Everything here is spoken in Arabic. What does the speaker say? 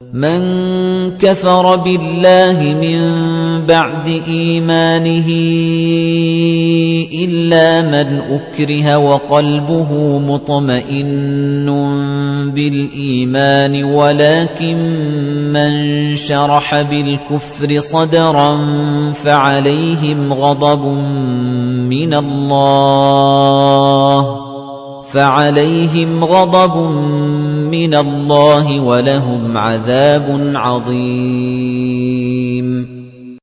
مَن كَفَرَ بِاللَّهِ مِن بَعْدِ إِيمَانِهِ إِلَّا مَنْ أُكْرِهَ وَقَلْبُهُ مُطْمَئِنٌّ بِالْإِيمَانِ وَلَكِن مَّن شَرَحَ بِالْكُفْرِ صَدْرًا فَعَلَيْهِمْ غَضَبٌ مِّنَ اللَّهِ وَلَهُمْ عَذَابٌ عَظِيمٌ